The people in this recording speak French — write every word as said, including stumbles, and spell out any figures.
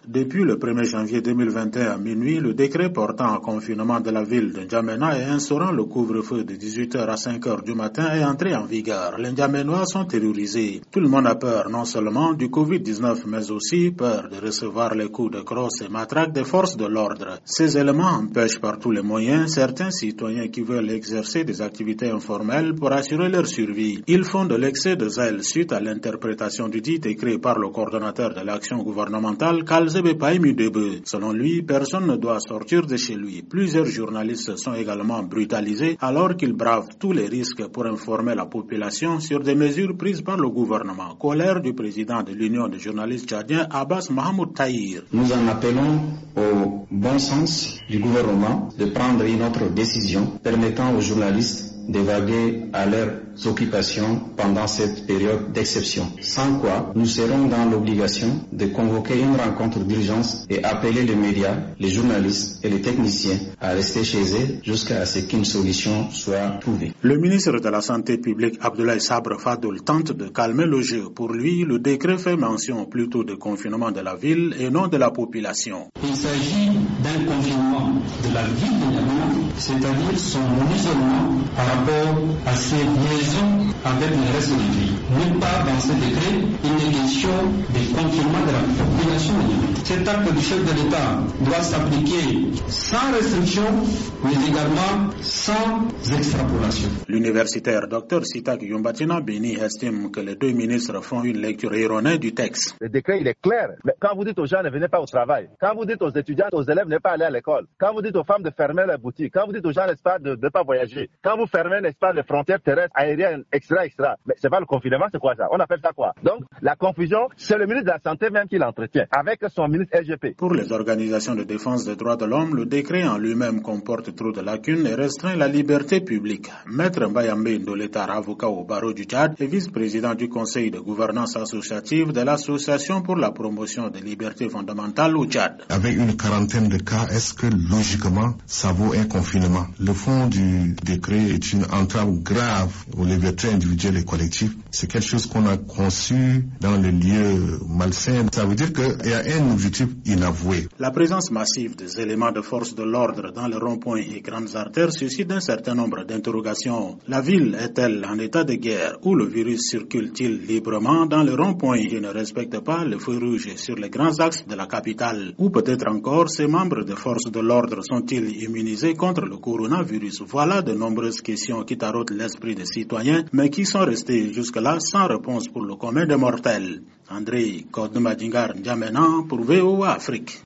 Depuis le premier janvier deux mille vingt et un à minuit, le décret portant confinement de la ville de N'Djamena et instaurant le couvre-feu de dix-huit heures à cinq heures du matin est entré en vigueur. Les N'Djamenois sont terrorisés. Tout le monde a peur non seulement du covid dix-neuf mais aussi peur de recevoir les coups de crosse et matraques des forces de l'ordre. Ces éléments empêchent par tous les moyens certains citoyens qui veulent exercer des activités informelles pour assurer leur survie. Ils font de l'excès de zèle suite à l'interprétation du dit décret par le coordonnateur de l'action gouvernementale, Kalzebe Paimudebe. Selon lui, personne ne doit sortir de chez lui. Plusieurs journalistes sont également brutalisés alors qu'ils bravent tous les risques pour informer la population sur des mesures prises par le gouvernement. Colère du président de l'Union des journalistes tchadiens, Abbas Mahamoud Tahir. Nous en appelons au bon sens du gouvernement de prendre une autre décision permettant aux journalistes d'évaguer à leurs occupations pendant cette période d'exception. Sans quoi, nous serons dans l'obligation de convoquer une rencontre d'urgence et appeler les médias, les journalistes et les techniciens à rester chez eux jusqu'à ce qu'une solution soit trouvée. Le ministre de la Santé publique, Abdoulaye Sabre Fadoul, tente de calmer le jeu. Pour lui, le décret fait mention plutôt de confinement de la ville et non de la population. Il s'agit d'un confinement de la ville de N'Djamena, c'est-à-dire son isolement par rapport à ses liaisons avec le reste du pays. Nulle part dans ce décret, il est question de confinement de la population. Cet acte du chef de l'État doit s'appliquer sans restriction, mais également sans extrapolation. L'universitaire Dr Sitak Yombatina Beni estime que les deux ministres font une lecture erronée du texte. Le décret, il est clair. Mais quand vous dites aux gens ne venez pas au travail, quand vous dites aux étudiants, aux élèves ne pas aller à l'école, quand vous dites aux femmes de fermer leurs boutiques, quand vous dites aux gens n'est-ce pas de ne pas voyager, quand vous fermez n'est-ce pas les frontières terrestres, aériennes, extra, extra. Mais c'est pas le confinement, c'est quoi ça? On appelle ça quoi? Donc la confusion, c'est le ministre de la Santé même qui l'entretient avec son ministre L G P. Pour les organisations de défense des droits de l'homme, le décret en lui-même comporte trop de lacunes et restreint la liberté publique. Maître Mbayambe Ndoletar, avocat au barreau du Tchad et vice-président du conseil de gouvernance associative de l'association pour la promotion des libertés fondamentales au Tchad. Avec une quarantaine de cas, est-ce que logiquement ça vaut un confinement? Le fond du décret est une entrave grave aux libertés individuelles et collectives. C'est quelque chose qu'on a conçu dans les lieux malsains. Ça veut dire qu'il y a un objectif inavoué. La présence massive des éléments de force de l'ordre dans les ronds-points et grandes artères suscite un certain nombre d'interrogations. La ville est-elle en état de guerre ou le virus circule-t-il librement dans les ronds-points et ne respecte pas le feu rouge sur les grands axes de la capitale? Ou peut-être encore, ces membres des forces de l'ordre sont-ils immunisés contre le coronavirus? Voilà de nombreuses questions qui tarautent l'esprit des citoyens, mais qui sont restées jusque-là sans réponse pour le commun des mortels. André Kodoumadingar N'Djamena pour V O A Afrique.